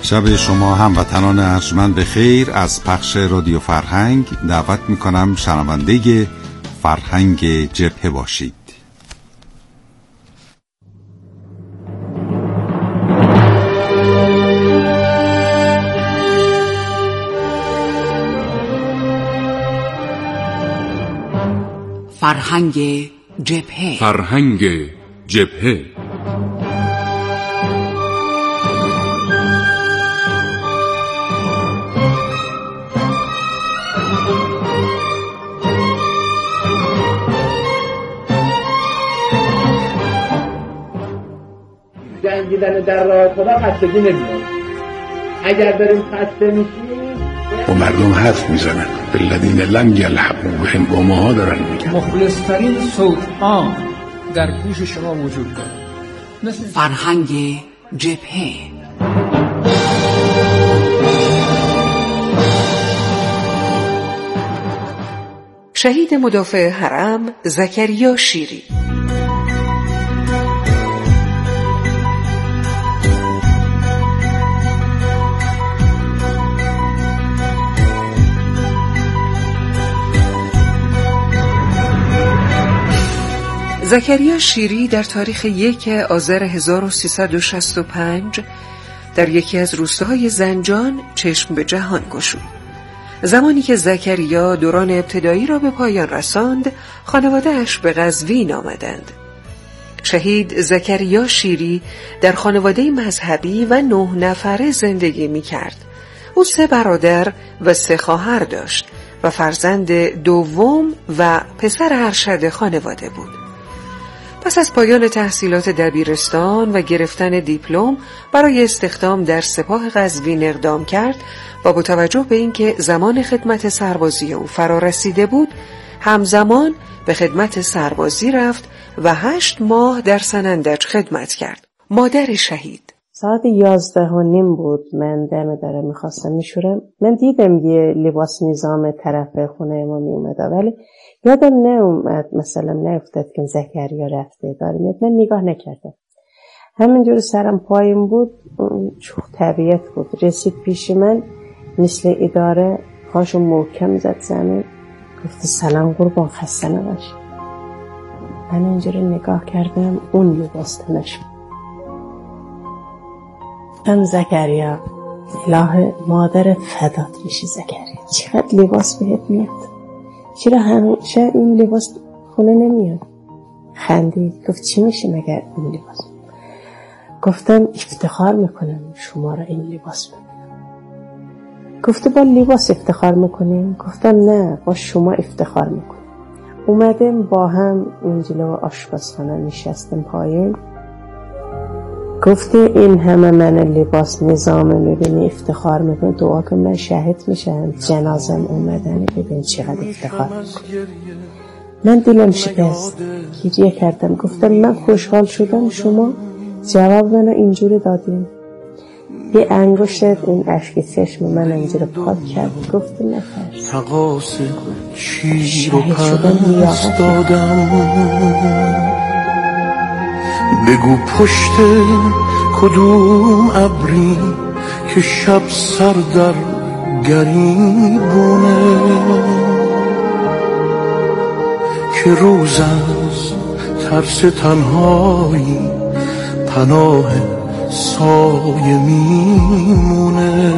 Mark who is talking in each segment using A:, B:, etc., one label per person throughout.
A: شب شما هموطنان ارجمند به خیر. از پخش رادیو فرهنگ دعوت میکنم شنونده فرهنگ جبهه باشید.
B: فرهنگ جبهه.
C: فرهنگ جبهه.
D: جنگیدن در راه خدا خستگی نمیاد. اگر بریم خسته میشیم
E: و مردم حرف میزنن بالذین لم یلحقوا بهم، با ماها دارن میگن.
F: مخلص‌ترین صوت‌ها در گوش شما وجود دارد. مثل
B: فرهنگ جبهه. شهید مدافع حرم زکریا شیری. زکریا شیری در تاریخ 1 آذر 1365 در یکی از روستاهای زنجان چشم به جهان گشود. زمانی که زکریا دوران ابتدایی را به پایان رساند، خانواده‌اش به قزوین آمدند. شهید زکریا شیری در خانواده مذهبی و 9 نفره زندگی می کرد. او 3 برادر و 3 خواهر داشت و فرزند دوم و پسر ارشد خانواده بود. پس از پایان تحصیلات دبیرستان و گرفتن دیپلم برای استخدام در سپاه قزوین اقدام کرد و با توجه به اینکه زمان خدمت سربازی او فرا رسیده بود، همزمان به خدمت سربازی رفت و 8 ماه در سنندج خدمت کرد. مادر شهید:
G: ساعت 11:30 بود. من دم داره میخواستم میشورم. من دیدم یه لباس نظام طرف خونه ما میومده، ولی یادم نیومد مثلا نیفتاد که زکریا رفته داره میاد. من نگاه نکردم، همینجور سرم پایم بود. چوخ طبیعت بود. رسید پیش من مثل اداره، پاشو محکم زد زمین، گفت سلام قربان، خسته نباشی. من اینجوری نگاه کردم، اون لباس تنش. من زکریا، الهه مادرت فدات بشه زکریا، چقدر لباس بهت میاد، چرا همیشه این لباس خونه نمیاد؟ خندید، گفت چی میشه مگر این لباس؟ گفتم افتخار میکنم شما را این لباس ببینم. گفته با لباس افتخار میکنیم؟ گفتم نه، با شما افتخار میکنم. اومدم با هم این جلو آشپزخانه نشستم پایین. گفته این همه من لباس نظامه میبینی افتخار میکنی، دعا کن من شهید میشم، جنازم اومدنه ببین چقدر افتخار میکنی. من دلم شکست، گریه کردم. گفتم من خوشحال شدم شما جواب منو اینجوری دادیم. یه انگشت این اشک چشم من اینجوری پاک کرد. گفتم نفرش
H: تقاس شیر و پرست دادم، بگو پشت کدوم ابری که شب سر در گریبونه، که روز از ترس تنهایی پناه سایه میمونه.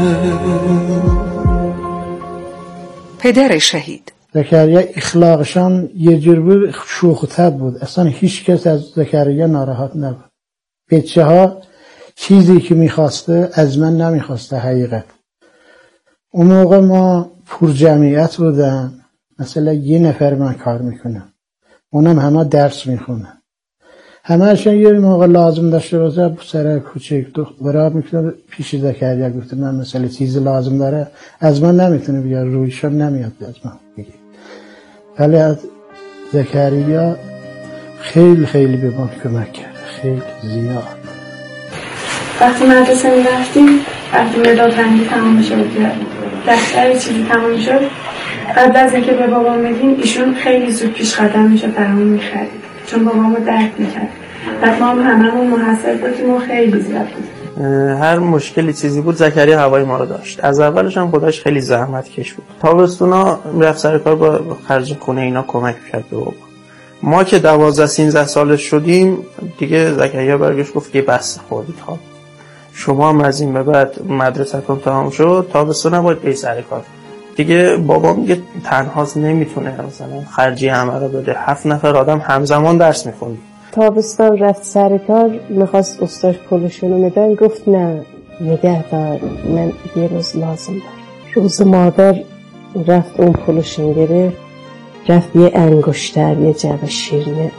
B: پدر شهید:
I: زکریا اخلاقشان یه جور بود، شوخ و طبع بود. اصلا هیچ کس از زکریا ناراحت نبود. بچه ها چیزی که میخواسته از من نمیخواسته. حقیقت اون موقع ما پر جمعیت بودن، مثلا 1 نفر من کار میکنم، اونم همه درس میخونن، همه اشان یه موقع لازم داشته باشه سر کوچک دخترها میکنه پیش زکریا. گفته من مثلا چیزی لازم داره از من نمیتونه بیار، رویشون نمیاد از من بگه. ولی از زکریا خیلی خیلی به ما کمک کرد، خیلی زیاد.
J: وقتی مدرسه میرفتیم، وقتی مداد رنگی تمام شد، دفتر چیزی تمام شد، قبل از اینکه به بابا میدیم ایشون خیلی زود پیش قدم میشد برامون میخرید، چون بابامو درک میکرد. بعد ما هممون محصل بودیم و خیلی زیاد بودیم.
K: هر مشکلی چیزی بود زکریا هوای ما رو داشت. از اولش هم خودش خیلی زحمت کش بود. تابستونا رفت سر کار با خرج خونه اینا کمک کرد به بابا. ما که 12-13 سالش شدیم دیگه زکریا برگشت گفت که بس خوردید ها، شما هم از این به بعد مدرسه‌تون تمام شد، تابستون نباید بری سر کار. دیگه بابا میگه تنهاست نمیتونه مثلا خرجی همه رو بده، 7 نفر آدم همزمان درس میخوند.
G: تابستان رفت سر کار، میخواست استاش پولشونو میدن، گفت نه نگه دار، من یه روز لازم دارم. روز مادر رفت اون پولشون گرفت، رفت یه انگشتر یه جعبه شیرینی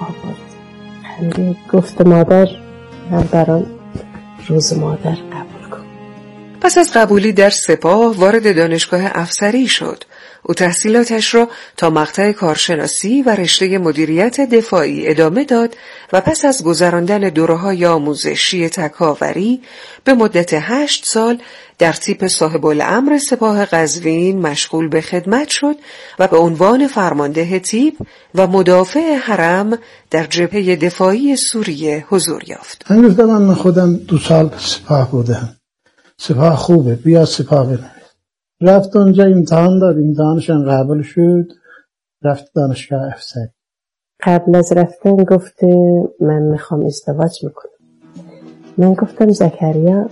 G: آورد. گفت مادر من برام روز مادر قبول کن.
B: پس از قبولی در سپاه وارد دانشگاه افسری شد. او تحصیلاتش را تا مقطع کارشناسی و رشته مدیریت دفاعی ادامه داد و پس از گذراندن دوره‌های آموزشی تکاوری به مدت 8 سال در تیپ صاحب الامر سپاه قزوین مشغول به خدمت شد و به عنوان فرمانده تیپ و مدافع حرم در جبهه دفاعی سوریه حضور یافت.
I: من گفتم من خودم 2 سال سپاه بودم، سپاه خوبه، بیا سپاه بنویس. رفت اونجا امتحان داد، امتحانشان قبول شد، رفت دانشگاه افسری.
G: قبل از رفتن گفته من میخوام ازدواج میکنم. من گفتم زکریا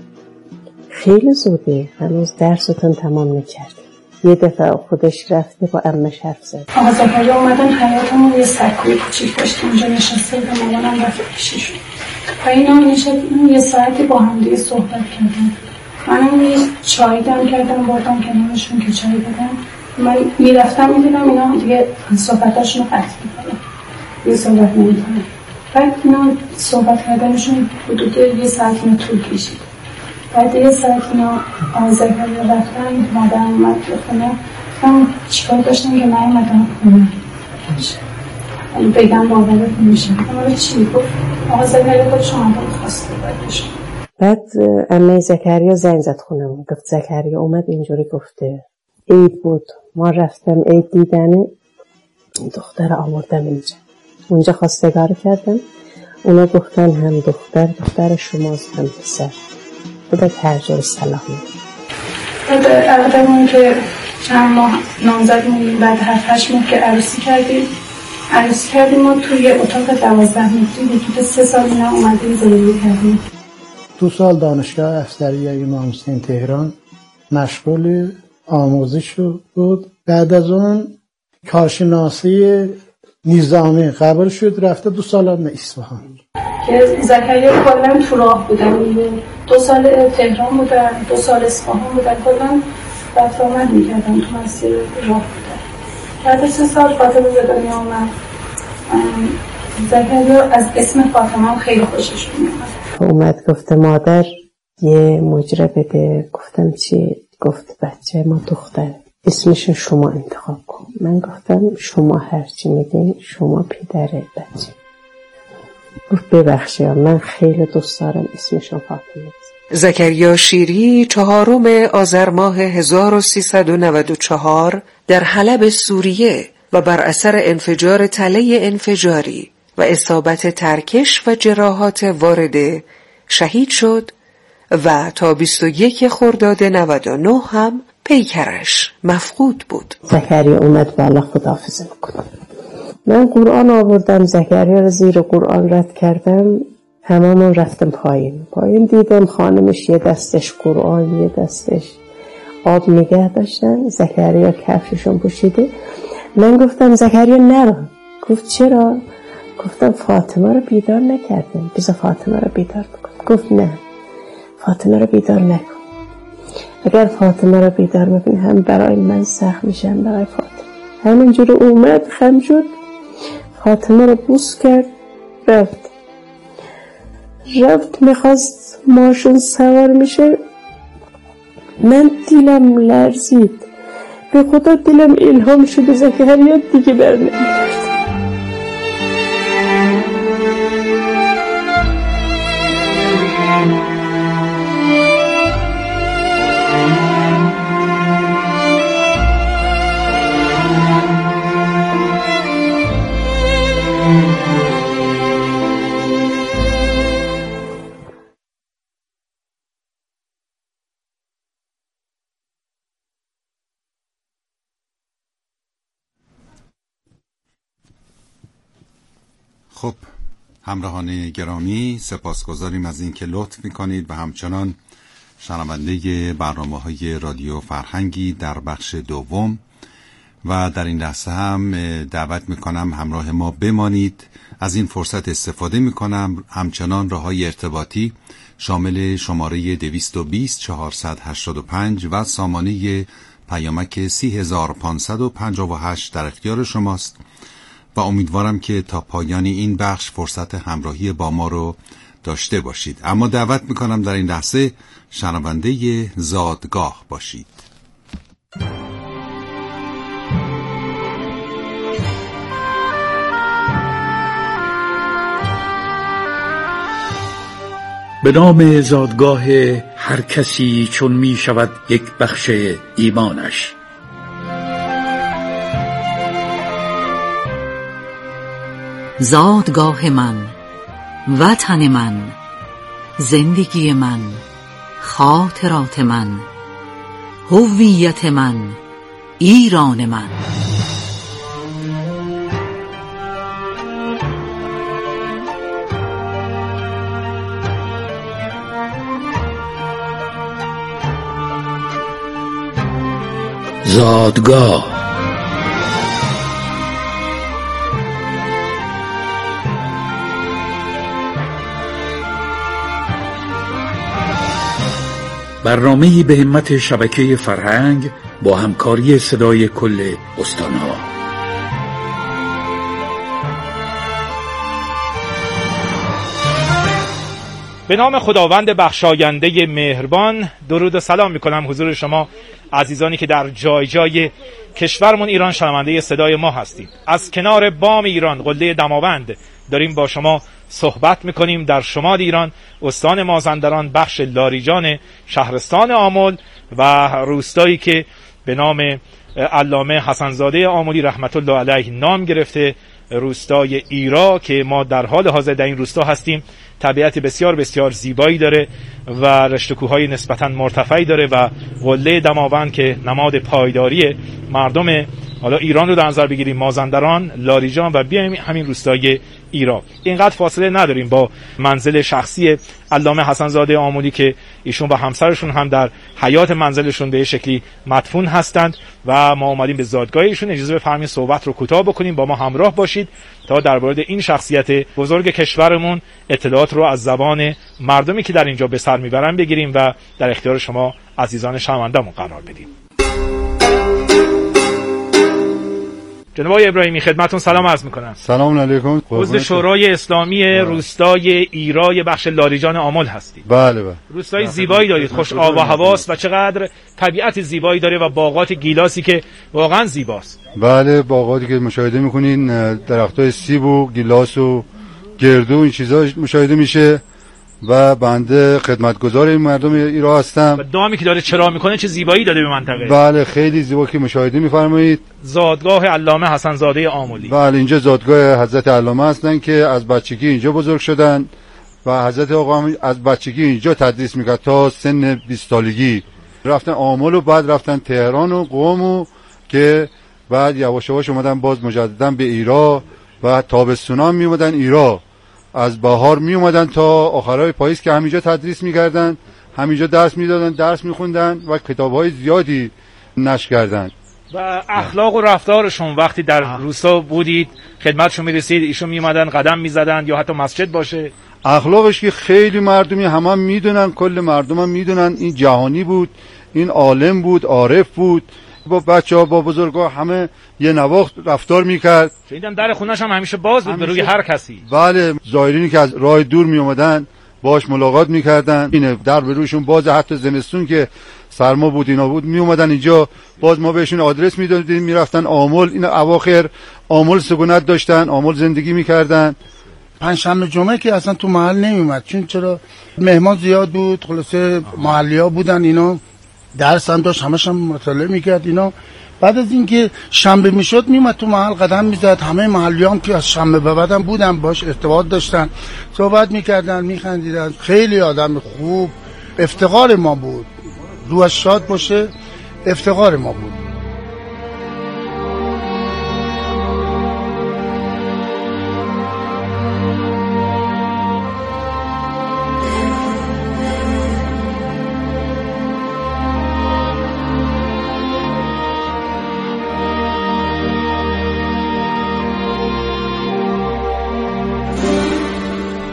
G: خیلی زوده، هنوز درستون تمام نکرد. یه دفعه خودش رفته با عمش حرف زد.
J: آقا زکریا اومدن حیاطمون یه سکوی کوچیک داشت، اونجا نشسته بودم، مامانم رفت پیششون. و اینا نشستیم یه ساعتی با هم دیگه صحبت کردن. منم یه چای دم کردم بردم کنارشون که چای بدم. من میرفتم میدیدم اینا دیگه صحبتاشون رو قطع میکنم، یه صحبت نمیکنم. بعد اینا صحبت کردنشون حدود یه ساعت اینا طول کشید. بعد یه ساعت اینا زکریا رفتن، مادرم اومد خونه. من چیکار داشتم که نیومدم خونه بگم باورت نمیشه. اما چی گفت؟ آقا زکریا گفت شما رو خواسته بردشون.
G: بعد عمه زکریا زنگ زد خونمون، گفت زکریا اومد اینجوری گفته عید بود، ما رفتم عید دیدنه، دختر آوردم اینجا. اونجا خواستگار کردم، اونا گفتن هم دختر شماست هم پسر، بودت هر جور سلام میدن.
J: بعد عقدمون که چند ماه نامزد موندیم، بعد 7-8 ماه که عروسی کردیم ما توی اتاق 12 متری حدود 3 سال اینا اومدیم زندگی کردیم.
I: 2 سال دانشگاه افسری امام حسین تهران مشغول آموزش بود. بعد از اون کارشناسی نظامی قبول شد، رفته 2 سال به اصفهان.
J: که زکریا کلا تو راه بودن، 2 سال تهران بودن، 2 سال اصفهان بودن، کلا رفت آمد میکردن تو مسیر راه بودن. بعد 3 سال فاطمه به دنیا اومد. زکریا از اسم فاطمه خیلی خوشش میاد.
G: اومد گفته مادر یه مجره بده. گفتم چی؟ گفت بچه ما دختره، اسمش شما انتخاب کن. من گفتم شما هرچی میگین، شما پدره بچه. گفت ببخشید من خیلی دوست دارم اسمشون فاطمه.
B: زکریا شیری 4 آذر ماه 1394 در حلب سوریه و بر اثر انفجار تله انفجاری و اصابت ترکش و جراحات وارده شهید شد و تا 21 خرداد 99 هم پیکرش مفقود بود.
G: زکریا اومد بالا خداحافظی میکنم. من قرآن آوردم، زکریا رو زیر قرآن رد کردم، هممون رفتم پایین دیدم خانمش یه دستش قرآن یه دستش آب نگه داشتن، زکریا کفششون پوشیده. من گفتم زکریا نرو. گفت چرا؟ گفتم فاطمه رو بیدار نکردم، بذار فاطمه رو بیدار بکن. گفت نه فاطمه رو بیدار نکن، اگر فاطمه رو بیدار بکن هم برای من سخت میشه هم برای فاطمه. همینجوری اومد خم شد، فاطمه رو بوس کرد، رفت میخواست ماشین سوار میشه. من دیلم لرزید، به خدا دیلم الهام شده زکریا دیگه برنمیگرد.
A: خب همراهان گرامی، سپاسگزاریم از این که لطف میکنید و همچنان شنونده برنامه‌های رادیو فرهنگی در بخش دوم و در این لحظه هم دعوت میکنم همراه ما بمانید. از این فرصت استفاده میکنم همچنان راههای ارتباطی شامل شماره 220 485 و سامانه پیامک 30558 در اختیار شماست و امیدوارم که تا پایان این بخش فرصت همراهی با ما رو داشته باشید. اما دعوت میکنم در این لحظه شنونده زادگاه باشید.
L: به نام زادگاه هر کسی چون می شود یک بخش ایمانش.
M: زادگاه من، وطن من، زندگی من، خاطرات من، هویت من، ایران من.
L: زادگاه. برنامه‌ای به همت شبکه فرهنگ با همکاری صدای کل استان‌ها.
N: به نام خداوند بخشاینده مهربان، درود و سلام میکنم حضور شما عزیزانی که در جای جای کشورمون ایران شنونده صدای ما هستید. از کنار بام ایران، قله دماوند، داریم با شما صحبت میکنیم در شمال ایران، استان مازندران، بخش لاریجان، شهرستان آمل و روستایی که به نام علامه حسن‌زاده آملی رحمت الله علیه نام گرفته، روستای ایرا، که ما در حال حاضر در این روستا هستیم. طبیعت بسیار بسیار زیبایی داره و رشته کوههای نسبتاً مرتفعی داره و قله دماوند که نماد پایداری مردم حالا ایران رو در نظر بگیریم، مازندران، لاریجان و بیایم همین روستای ایرا. اینقدر فاصله نداریم با منزل شخصی علامه حسن‌زاده آملی که ایشون و همسرشون هم در حیات منزلشون به شکلی مدفون هستند و ما اومدیم به زادگاه ایشون. اجازه بفرمایید صحبت رو کوتاه بکنیم، با ما همراه باشید تا در مورد این شخصیت بزرگ کشورمون اطلاعات رو از زبان مردمی که در اینجا به سر میبرن بگیریم و در اختیار شما عزیزان شنونده‌مون قرار بدیم. جناب آقای ابراهیمی خدمتتون سلام عرض میکنم.
O: سلام علیکم.
N: عضو شورای اسلامی روستای ایرای بخش لاریجان آمل هستید.
O: بله بله.
N: روستای زیبایی دارید، خوش آب و هواست و چقدر طبیعت زیبایی داره و باغات گیلاسی که واقعا زیباست.
O: بله، باغاتی که مشاهده میکنین، درختای سیب و گیلاس و گردو، این چیزا مشاهده میشه و بنده خدمتگزار این مردم ایران هستم.
N: و دامی که داره چرا میکنه چه زیبایی داده به منطقه.
O: بله، خیلی زیبا که مشاهده میفرمایید.
N: زادگاه علامه حسن‌زاده آملی.
O: بله، اینجا زادگاه حضرت علامه هستن که از بچگی اینجا بزرگ شدن و حضرت آقا هم از بچگی اینجا تدریس میکرد تا سن 20 سالگی. رفتن آمل و بعد رفتن تهران و قم و که بعد یواش یواش اومدن باز مجددا به ایران و تابستونا می اومدن ایران. از بهار می اومدن تا آخرای پاییز که همینجا تدریس می‌کردن، همینجا درس می‌دادن، درس می‌خوندن و کتاب‌های زیادی نشر کردن.
N: و اخلاق و رفتارشون وقتی در روستا بودید خدمتشون می‌رسید، ایشون میومدن قدم می‌زدن یا حتی مسجد باشه؟
O: اخلاقش که خیلی مردمی همه میدونن، کل مردم هم میدونن، این جهانی بود، این عالم بود، عارف بود، با بچه‌ها با بزرگا همه یه نواخت رفتار میکرد.
N: شنیدم در خونش هم همیشه باز بود به روی هر کسی.
O: بله، زائرینی که از راه دور می اومدن باش ملاقات میکردن، اینه در به روشون باز، حتی زمستون که سرما بود اینا بود می اومدن اینجا، باز ما بهشون آدرس میدادیم، میرفتن آمل. این اواخر آمل سکونت داشتن، آمل زندگی میکردن.
I: پنجشنبه جمعه که اصلا تو محل نمیومد، چون چرا مهمان زیاد بود، خلاصه محلیا بودن، اینا درس هم داشت، همش هم مطالعه میکرد اینا. بعد از اینکه شنبه میشد میومد تو محل قدم میزد، همه محلیام که از شنبه به بعدم بودن باش ارتباط داشتن، صحبت میکردن، میخندیدن. خیلی آدم خوب، افتخار ما بود، روحش شاد باشه، افتخار ما بود.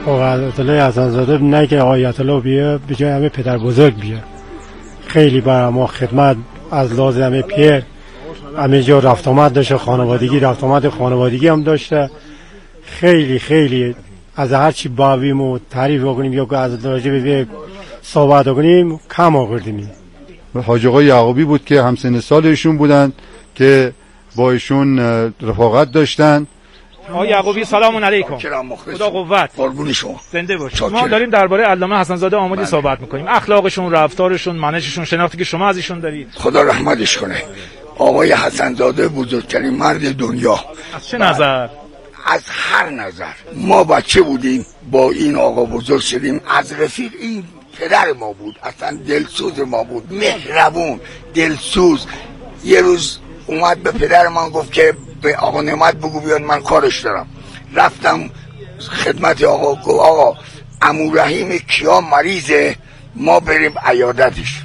P: آیت الله حسن‌زاده نگه آیت الله بیا به جای همه پدر بزرگ بیا. خیلی برای ما خدمت از لازم همه پیر همه جا رفت آمد داشته، خانوادگی رفت آمد خانوادگی هم داشته. خیلی خیلی از هر چی باویم و تعریف بکنیم یا از راجع به صحبت بکنیم کم آوردیم.
O: حاج آقا یعقوبی بود که همسن سال ایشون بودن که با ایشون رفاقت داشتن.
N: آقای یعقوبی سلام علیکم. خدا قوت.
E: قربون شما.
N: زنده باشید. ما داریم درباره علامه حسن‌زاده آمدی صحبت می‌کنیم. اخلاقشون، رفتارشون، منششون، شناختی که شما از ایشون دارید.
E: خدا رحمتش کنه. آقای حسن‌زاده بزرگترین مرد دنیا.
N: از چه نظر؟
E: از هر نظر. ما بچه بودیم با این آقا بزرگ شدیم. از رفیق این پدر ما بود، اصلا دلسوز ما بود، مهربون، دلسوز. یه روز اومد به پدر من گفت که به آقا نعمت بگو بیاد من کارش دارم. رفتم خدمت آقا، گفت آقا عمو رحیم کیا مریضه، ما بریم عیادتش.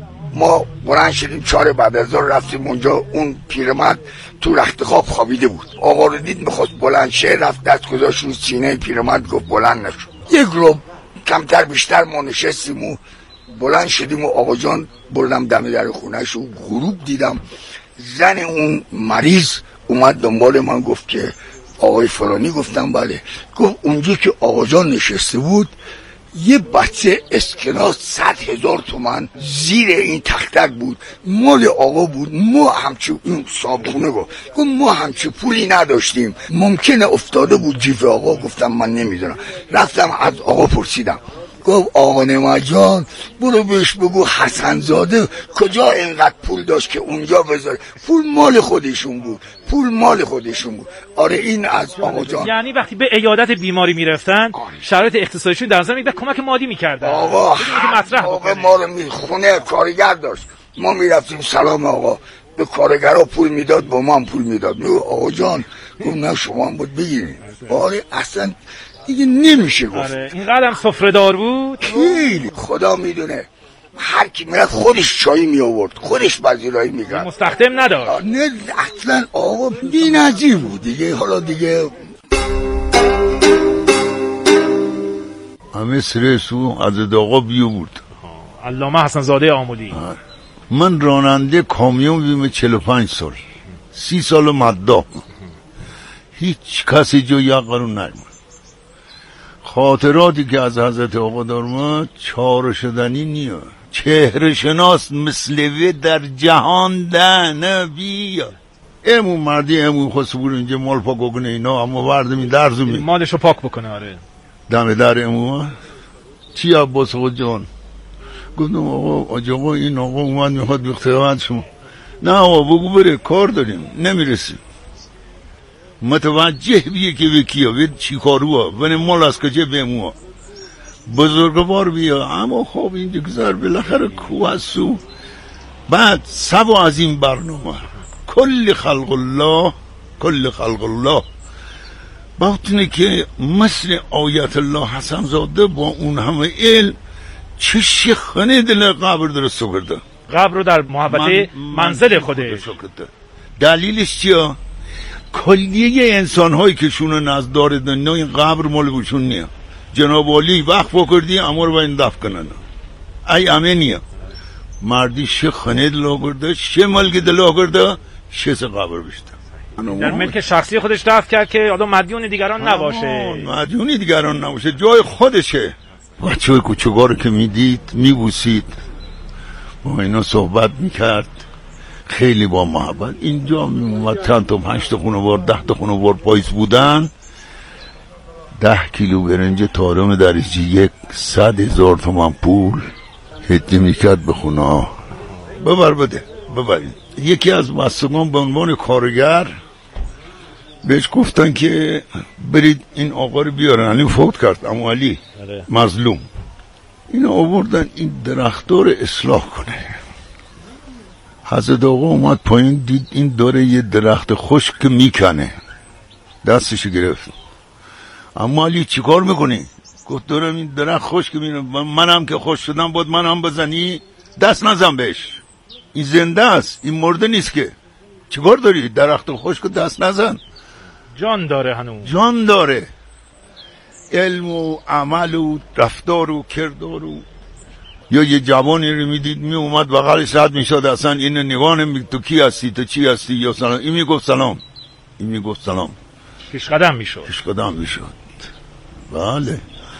E: ما بلند شدیم 4 بعد از ظهر رفتیم اونجا. اون پیرمرد تو رخت خواب خوابیده بود. آقا رو دید میخواست بلند شه، رفت دست گذاشت رو سینه پیرمرد، گفت بلند نشو. یک رو کمتر بیشتر ما نشستیم و بلند شدیم و آقا جان بردم دم در خونه‌ش و غروب دیدم. زن اون مریض اومد دنبال من گفت که آقای فلانی. گفتم بله. گفت اونجا که آقا جان نشسته بود یه بچه اسکناس 100,000 تومان زیر این تختک بود، مال آقا بود. ما همچه این صابخونه گفت ما همچه پولی نداشتیم، ممکنه افتاده بود جیب آقا. گفتم من نمیدونم. رفتم از آقا پرسیدم، گفت آقا نعمت جان برو بهش بگو حسن‌زاده کجا اینقدر پول داشت که اونجا بذاره. پول مال خودشون بود، پول مال خودشون بود. آره این از آقا جان.
N: یعنی وقتی به عیادت بیماری میرفتن شرایط اقتصادیشون در نظر میگیره، کمک مادی میکردن.
E: آقا آقا ما رو خونه کارگر داشت، ما میرفتیم سلام آقا، به کارگرها پول میداد، با ما هم پول میداد. میگه آقا جان گفت نه شما هم بود بگیرید. آره اصلا دیگه نمیشه گفت.
N: آره اینقدر هم سفره‌دار بود.
E: خیلی خدا میدونه. هر کی میرفت خودش چای می آورد، خودش پذیرایی میکرد،
N: مستخدم نداشت.
E: نه اصلا آقا بی‌نظیر بود دیگه. حالا دیگه
H: همه سرسو از آقا بیو بود.
N: علامه حسن‌زاده آمدی.
H: من راننده کامیون بیم 45 سال، 30 سال مدام. هیچ کسی جو یقرون نرمون. خاطراتی که از حضرت آقا دارم چار شدنی نیه. چهره شناس مثل وی در جهان ده نبیاد. امون مردی امون خواست بود اینجا مال پاک بکنه اینا، اما وردمی درزو می
N: مالشو پاک بکنه. آره
H: دم در امون چی عباس آقا جان؟ گفتم آقا این آقا اومد میخواد به خدمت شما. نه آقا بگو بره کار داریم نمیرسیم. متوجه بیه که بکیه بید چی کارو ونه مال از کجه بموه بزرگوار بیا. اما خب این دیگذار بالاخره کوهستو. بعد سبا از این برنامه کل خلق الله کل خلق الله باطنه که مثل آیت الله حسن‌زاده با اون همه علم چه شیخانه دل قبر درست کرده.
N: قبر رو در محبت منزل خودش.
H: دلیلش چیه؟ کلیه انسان هایی که شونه نزد داره دنیا این قبر مال بوشون نیه. جناب علی وقف کردی اما رو باید دفع کنن. ای امینیه مردی شه خانه دلا کرده، شه ملک دلا کرده، شه سه قبر بشته.
N: در ملک شخصی خودش دفع کرد که آدم مدیون دیگران نباشه.
H: مدیون دیگران نباشه، جای خودشه. بچه های کوچگار که میدید میبوسید، با اینا صحبت میکرد، خیلی با محبت. اینجا میومد چند تا 5 تا خانوار 10 تا خانوار پاییز بودن، 10 کیلو برنج تارم درجی 100,000 تومان پول هدیه میکرد به خونه. ببر بده ببرید. یکی از بستگان به عنوان کارگر بهش گفتن که برید این آقا رو بیارن. علی فوت کرد، اما علی مظلوم. این آوردن این درختار اصلاح کنه. حضرت آقا اومد پایین دید این داره یه درخت خشک میکنه، دستش گرفت. اما علی چی کار میکنی؟ گفت دارم این درخت خشک میکنه، منم که خوش شدم باید منم بزنی؟ دست نزن بهش، این زنده است، این مرده نیست که. چی کار داری؟ درخت خشک دست نزن،
N: جان داره، هنوز
H: جان داره. علم و عمل و رفتار و کردار و یا یه جوانی رو میدید می اومد بغلش رد میشد، اصلا اینو نگاه نمی‌کرد تو کی هستی تو چی هستی یا سلام، این میگفت سلام، این میگفت سلام،
N: پیش قدم میشد.
H: بله.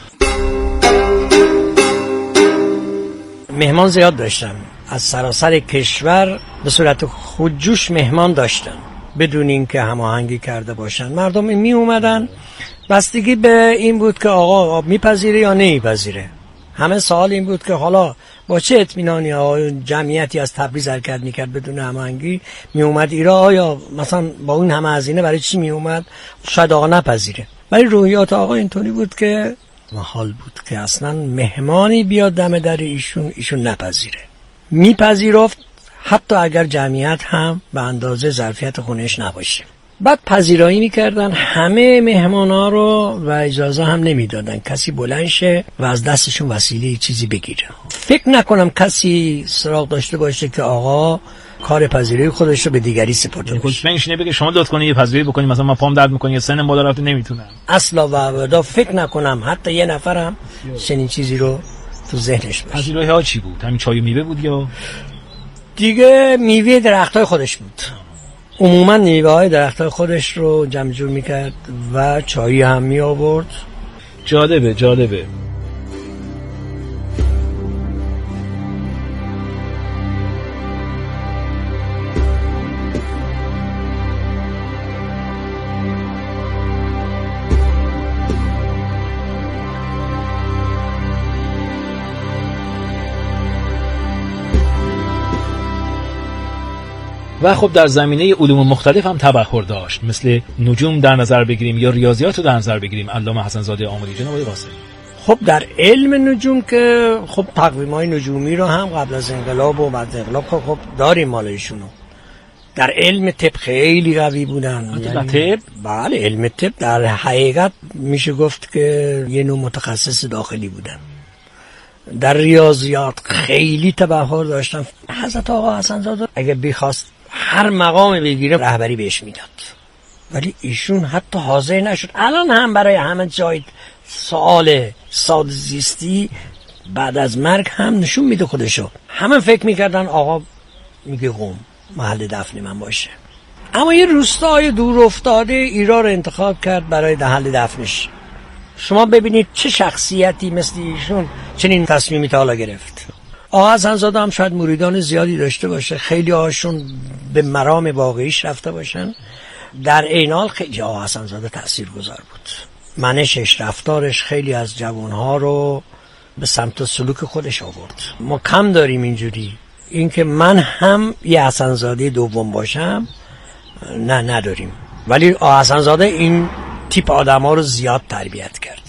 Q: مهمان زیاد داشتم، از سراسر کشور به صورت خودجوش مهمان داشتم بدون اینکه هماهنگی کرده باشن. مردم می اومدن، بستگی به این بود که آقا میپذیره یا نمیپذیره. همه سوال این بود که حالا با چه اطمینانی آقا جمعیتی از تبریز حرکت میکرد بدون هماهنگی می اومد ایران، آیا مثلا با اون همه هزینه برای چی می اومد؟ شاید آقا نپذیره. ولی روحیات آقا اینطوری بود که محال بود که اصلا مهمانی بیاد دم در ایشون نپذیره. میپذیرفت حتی اگر جمعیت هم به اندازه ظرفیت خونش نباشه. بعد پذیرایی میکردن همه مهمانا رو و اجازه هم نمیدادن کسی بلند شه و از دستشون وسیله چیزی بگیره. فکر نکنم کسی سراغ داشته باشه که آقا کار پذیرایی خودش رو به دیگری سپرده باشه.
N: خودش بگه شما لطف کنید یه پذیرایی بکنید، مثلا من پام درد میکنه یا سن بالا رفته نمیتونم.
Q: اصلا و ابدا فکر نکنم حتی یه نفرم چنین چیزی رو تو ذهنش باشه.
N: پذیرایی ها چی بود؟ همین چای و میوه بود یا
Q: دیگه میوه درختای خودش بود؟ عموما میوه‌های درختای خودش رو جمع جور میکرد و چایی هم می آورد.
N: جالبه. و خب در زمینه علوم مختلف هم تبحر داشت، مثل نجوم در نظر بگیریم یا ریاضیات رو در نظر بگیریم. علامه حسن زاده آملی. جناب آقای قاسمی،
Q: خب در علم نجوم که خب تقویم‌های نجومی رو هم قبل از انقلاب و بعد انقلاب خب داریم مالایشونو. در علم طب خیلی قوی بودن.
N: طب؟
Q: بله، علم طب در حقیقت میشه گفت که یه نوع متخصص داخلی بودن. در ریاضیات خیلی تبحر داشتن. حضرت آقا حسن زاده اگه بخواست هر مقام بگیره رهبری بهش میداد، ولی ایشون حتی حاضر نشد. الان هم برای همه جای سوال ساده زیستی بعد از مرگ هم نشون میده خودشو. همه فکر میکردن آقا میگه قم محل دفن من باشه، اما یه روستای دور افتاده ایران رو انتخاب کرد برای محل دفنش. شما ببینید چه شخصیتی مثل ایشون چنین تصمیمی تا حالا گرفت. آقا حسن زاده هم شاید مریدان زیادی داشته باشه، خیلی هاشون به مرام واقعیش رفته باشن. در این حال خیلی آقا حسن زاده تاثیرگذار بود. منشش، رفتارش خیلی از جوانها رو به سمت سلوک خودش آورد. ما کم داریم اینجوری. اینکه من هم یه حسن زاده دوم باشم نداریم، ولی آقا حسن زاده این تیپ آدم‌ها رو زیاد تربیت کرد.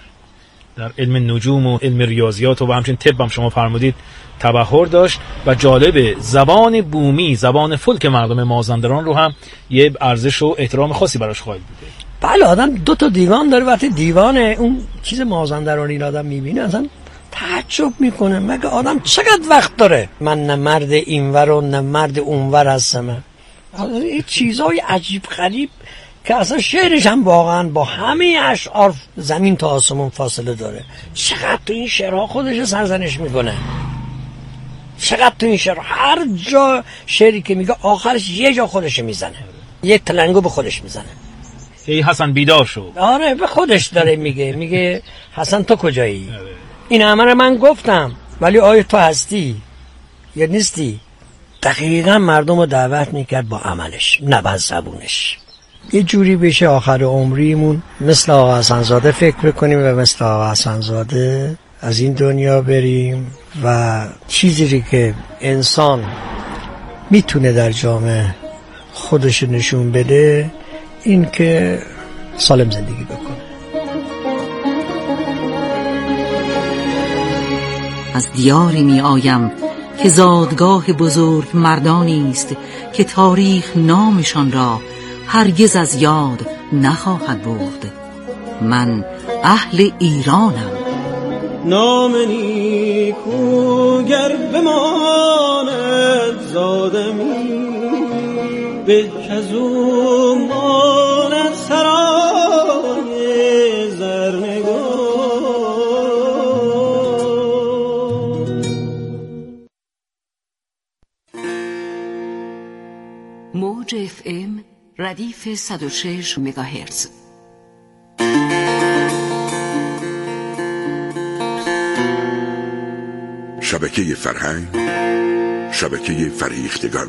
N: در علم نجوم و علم ریاضیات و همچنین طب هم شما فرمودید تبحر داشت و جالب زبان بومی، زبان فولک مردم مازندران رو هم یه ارزش و احترام خاصی براش قائل بوده.
Q: بله، آدم 2 دیوان داره، وقتی دیوان اون چیز مازندرانی این آدم میبینه اصلا تعجب میکنه، مگه آدم چقدر وقت داره؟ من نه مرد اینور و نه مرد اونور هستم. این چیزای عجیب غریب که اصلا شعرش هم واقعا با همه اشعار زمین تا آسمون فاصله داره. چقدر تو این شعرها خودش سرزنش میکنه، چقدر تو این شعر هر جا شعری که میگه آخرش یه جا خودش میزنه، یک تلنگو به خودش میزنه.
N: ای حسن بیدار شو.
Q: آره به خودش داره میگه حسن تو کجایی؟ این همه من گفتم ولی آیا تو هستی یا نیستی؟ دقیقا مردم رو دعوت میکرد با عملش نه با زبونش. یه جوری بشه آخر عمریمون مثل آقا حسن زاده فکر بکنیم و مثل آقا حسن زاده از این دنیا بریم و چیزی که انسان میتونه در جامعه خودش نشون بده این که سالم زندگی بکنه.
M: از دیاری می آیم که زادگاه بزرگ مردانی است که تاریخ نامشان را هرگز از یاد نخواهد برد. من اهل ایرانم.
R: نام نیکو گر بماند زادمی به کزو ماند سرای زرنگار.
B: موج FM ردیف 106 مگاهرتز.
S: شبکه فرهنگ، شبکه فریختگان.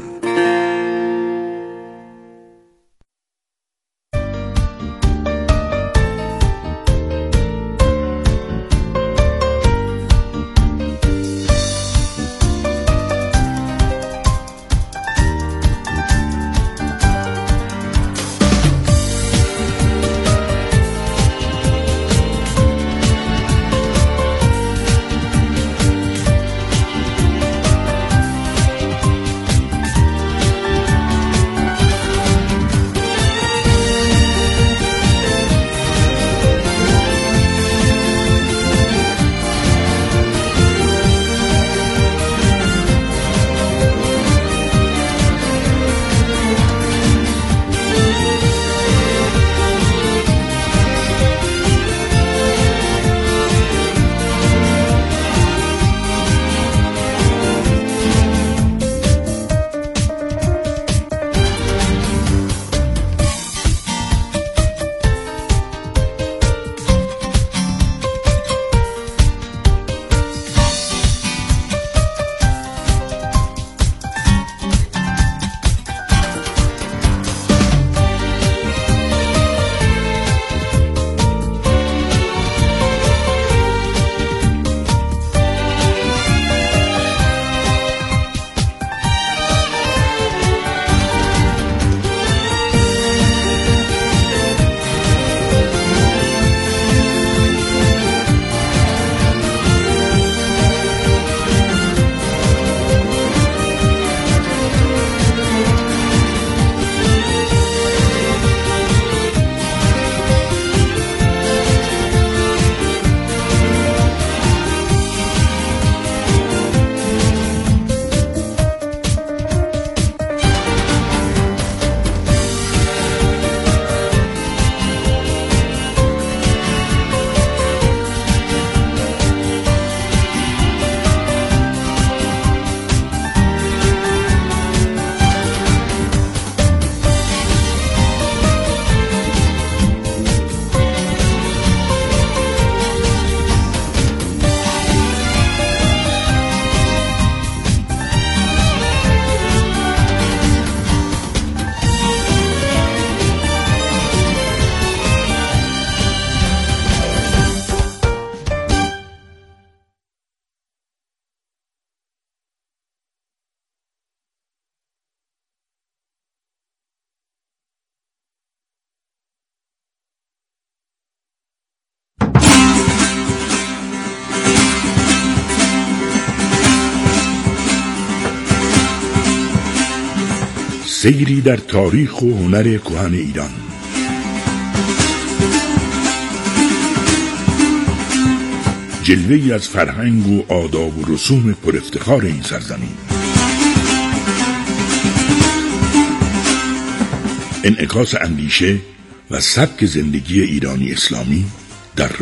T: سیری در تاریخ و هنر کهن ایران. جلوه‌ای از فرهنگ و آداب و رسوم پر افتخار این سرزمین. انعکاس اندیشه و سبک زندگی ایرانی اسلامی در